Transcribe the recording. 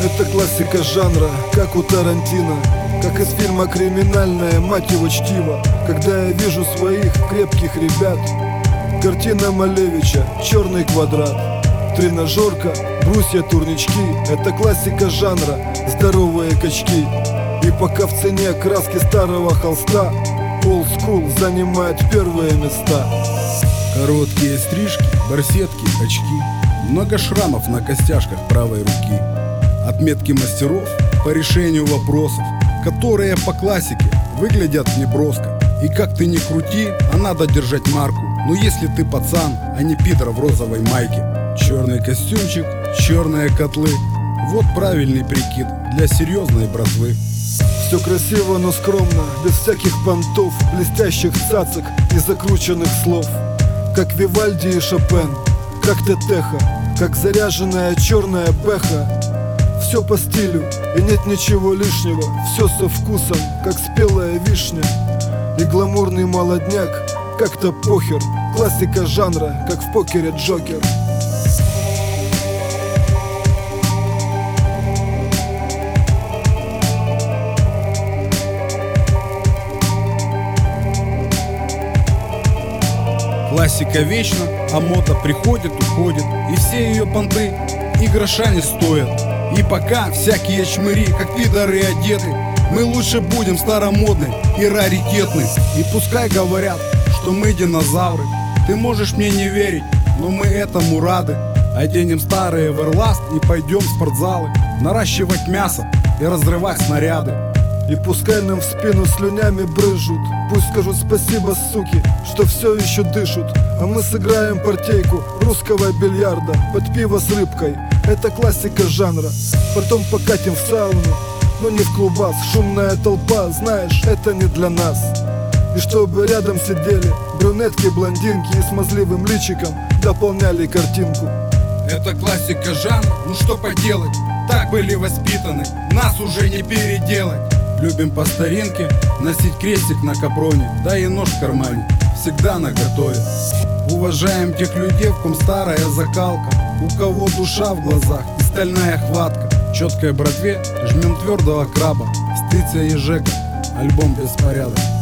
Это классика жанра, как у Тарантино, как из фильма «Криминальное», мать его, чтиво. Когда я вижу своих крепких ребят, картина Малевича, черный квадрат, тренажерка, брусья, турнички. Это классика жанра, здоровые качки. И пока в цене краски старого холста, old school занимает первые места. Короткие стрижки, барсетки, очки, много шрамов на костяшках правой руки. Отметки мастеров по решению вопросов, которые по классике выглядят неброско. И как ты ни крути, а надо держать марку. Но если ты пацан, а не пидор в розовой майке. Черный костюмчик, черные котлы, вот правильный прикид для серьезной братвы. Все красиво, но скромно, без всяких понтов, блестящих цацок и закрученных слов. Как Вивальди и Шопен, как Тетеха, как заряженная черная бэха. Все по стилю, и нет ничего лишнего, все со вкусом, как спелая вишня. И гламурный молодняк, как-то похер, классика жанра, как в покере Джокер. Классика вечна, а мода приходит, уходит, и все ее понты и гроша не стоят. И пока всякие чмыри, как пидоры одеты, мы лучше будем старомодны и раритетны. И пускай говорят, что мы динозавры, ты можешь мне не верить, но мы этому рады. Оденем старые в Эрласт и пойдем в спортзалы наращивать мясо и разрывать снаряды. И пускай нам в спину слюнями брызжут, пусть скажут спасибо, суки, что все еще дышат. А мы сыграем партейку русского бильярда под пиво с рыбкой. Это классика жанра. Потом покатим в сауну, но не в клубас. Шумная толпа, знаешь, это не для нас. И чтобы рядом сидели брюнетки, блондинки и смазливым личиком дополняли картинку. Это классика жанра, ну что поделать, так были воспитаны, нас уже не переделать. Любим по старинке носить крестик на капроне, да и нож в кармане, всегда наготове. Уважаем тех людей, в ком старая закалка, у кого душа в глазах и стальная хватка. Четкой братве жмем твердого краба, Стыця и Жека, альбом «Беспорядок».